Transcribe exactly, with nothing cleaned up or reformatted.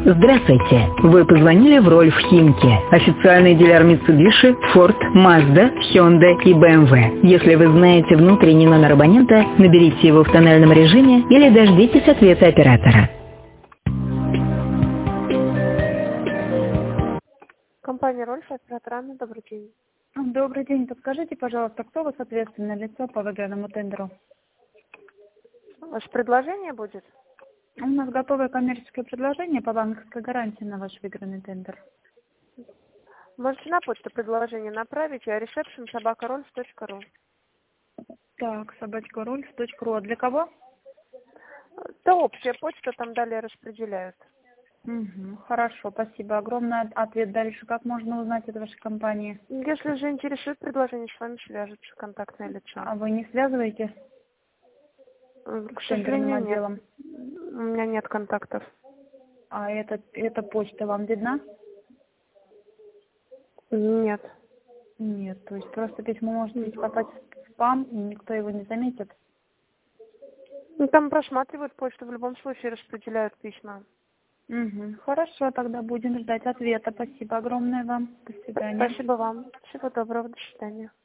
Здравствуйте! Вы позвонили в Рольф Химки, официальный дилер Mitsubishi, Ford, Mazda, Hyundai и бэ эм вэ. Если вы знаете внутренний номер абонента, наберите его в тональном режиме или дождитесь ответа оператора. Компания Рольф, оператор Анна, добрый день. Добрый день. Подскажите, пожалуйста, кто у вас ответственное лицо по выигранному тендеру? Ваше предложение будет? У нас готовое коммерческое предложение по банковской гарантии на ваш выигранный тендер. Можете на почту предложение направить, а ресепшн собака рольф точка ру. Так, собачка рольф точка ру. А для кого? Это общая почта, там далее распределяют. Угу, хорошо, спасибо. Огромный ответ дальше. Как можно узнать от вашей компании? Если же интересует предложение, с вами свяжется контактное лицо. А вы не связываете К с тендерным сожалению, нет. отделом? У меня нет контактов. А эта, эта почта вам видна? Нет. Нет, то есть просто письмо может ведь попасть в спам, и никто его не заметит? Ну, там просматривают почту, в любом случае распределяют письма. Угу. Хорошо, тогда будем ждать ответа. Спасибо огромное вам. До свидания. Спасибо вам. Всего доброго, до свидания.